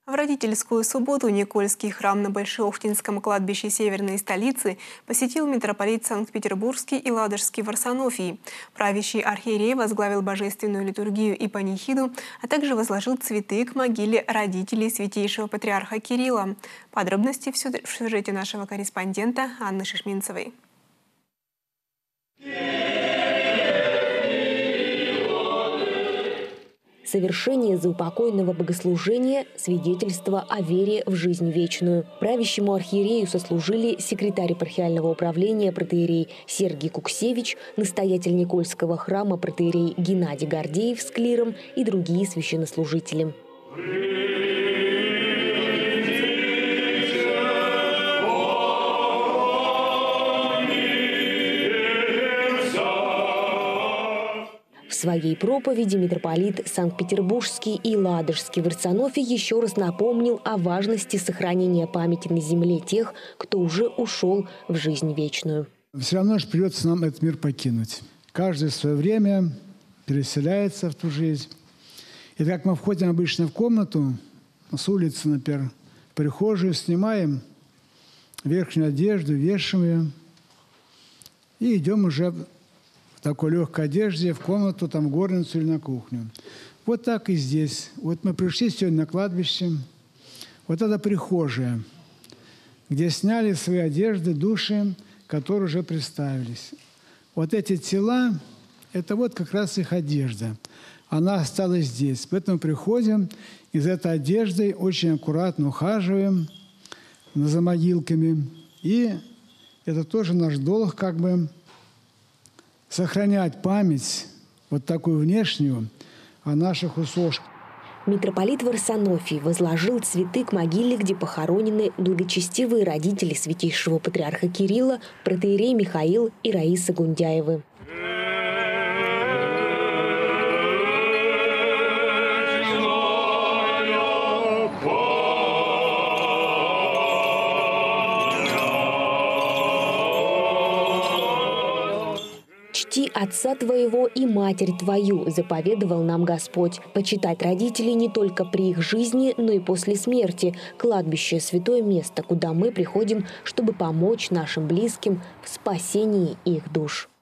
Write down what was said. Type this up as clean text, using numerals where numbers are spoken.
В родительскую субботу Никольский храм на Большеохтинском кладбище северной столицы посетил митрополит Санкт-Петербургский и Ладожский Варсонофий. Правящий архиерей возглавил божественную литургию и панихиду, а также возложил цветы к могиле родителей святейшего патриарха Кирилла. Подробности в сюжете нашего корреспондента Анны Шишминцевой. Совершение заупокойного богослужения – свидетельство о вере в жизнь вечную. Правящему архиерею сослужили секретарь епархиального управления протоиерей Сергий Куксевич, настоятель Никольского храма протоиерей Геннадий Гордеев с клиром и другие священнослужители. В своей проповеди митрополит Санкт-Петербургский и Ладожский Варсонофий еще раз напомнил о важности сохранения памяти на земле тех, кто уже ушел в жизнь вечную. Все равно же придется нам этот мир покинуть. Каждый в свое время переселяется в ту жизнь. И как мы входим обычно в комнату, с улицы, например, в прихожую, снимаем верхнюю одежду, вешаем ее и идем уже в такой легкой одежде в комнату, там, в горницу или на кухню. Вот так и здесь. Вот мы пришли сегодня на кладбище. Вот это прихожая, где сняли свои одежды души, которые уже представились. Вот эти тела, это вот как раз их одежда. Она осталась здесь. Поэтому приходим и за этой одеждой очень аккуратно ухаживаем за могилками. И это тоже наш долг, как бы, сохранять память, вот такую внешнюю, о наших усопших. Митрополит Варсонофий возложил цветы к могиле, где похоронены благочестивые родители святейшего патриарха Кирилла, протоиерей Михаил и Раиса Гундяевы. «Чти отца твоего и матерь твою», заповедовал нам Господь. Почитать родителей не только при их жизни, но и после смерти. Кладбище – святое место, куда мы приходим, чтобы помочь нашим близким в спасении их душ.